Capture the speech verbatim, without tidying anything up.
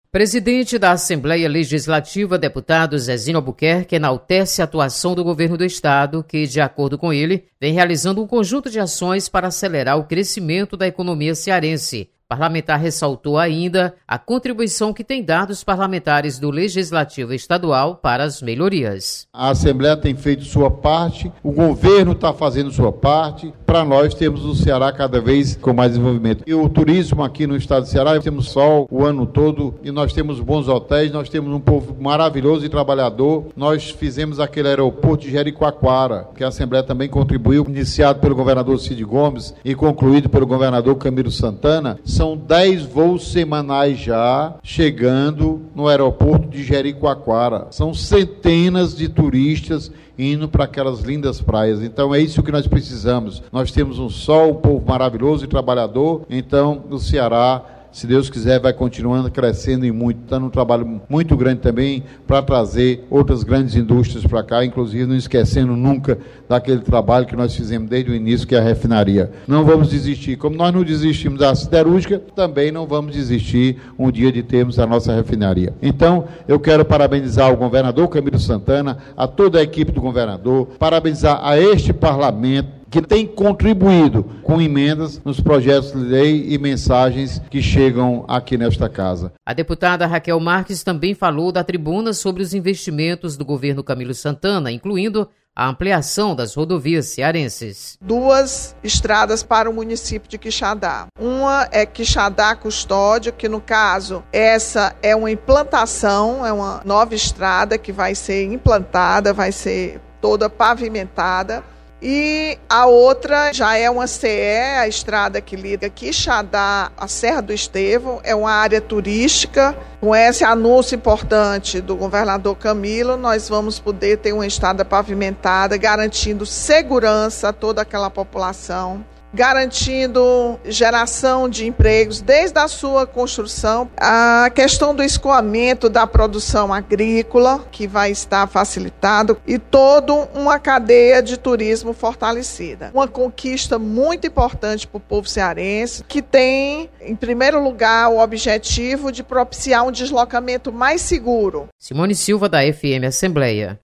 Presidente da Assembleia Legislativa, deputado Zezinho Albuquerque, enaltece a atuação do governo do estado, que, de acordo com ele, vem realizando um conjunto de ações para acelerar o crescimento da economia cearense. O parlamentar ressaltou ainda a contribuição que tem dado os parlamentares do Legislativo Estadual para as melhorias. A Assembleia tem feito sua parte, o governo está fazendo sua parte, para nós temos o Ceará cada vez com mais desenvolvimento. E o turismo aqui no estado do Ceará, temos sol o ano todo e nós temos bons hotéis, nós temos um povo maravilhoso e trabalhador. Nós fizemos aquele aeroporto de Jericoacoara, que a Assembleia também contribuiu, iniciado pelo governador Cid Gomes e concluído pelo governador Camilo Santana. São dez voos semanais já chegando no aeroporto de Jericoacoara. São centenas de turistas indo para aquelas lindas praias. Então é isso que nós precisamos. Nós temos um sol, um povo maravilhoso e trabalhador. Então o Ceará, se Deus quiser, vai continuando crescendo e muito. Está num trabalho muito grande também para trazer outras grandes indústrias para cá, inclusive não esquecendo nunca daquele trabalho que nós fizemos desde o início, que é a refinaria. Não vamos desistir. Como nós não desistimos da siderúrgica, também não vamos desistir um dia de termos a nossa refinaria. Então, eu quero parabenizar o governador Camilo Santana, a toda a equipe do governador, parabenizar a este parlamento, que tem contribuído com emendas nos projetos de lei e mensagens que chegam aqui nesta casa. A deputada Raquel Marques também falou da tribuna sobre os investimentos do governo Camilo Santana, incluindo a ampliação das rodovias cearenses. Duas estradas para o município de Quixadá. Uma é Quixadá Custódio, que no caso, essa é uma implantação, é uma nova estrada que vai ser implantada, vai ser toda pavimentada. E a outra já é uma C E, a estrada que liga Quixadá à Serra do Estevão, é uma área turística. Com esse anúncio importante do governador Camilo, nós vamos poder ter uma estrada pavimentada, garantindo segurança a toda aquela população, garantindo geração de empregos desde a sua construção, a questão do escoamento da produção agrícola, que vai estar facilitado, e toda uma cadeia de turismo fortalecida. Uma conquista muito importante para o povo cearense, que tem, em primeiro lugar, o objetivo de propiciar um deslocamento mais seguro. Simone Silva, da F M Assembleia.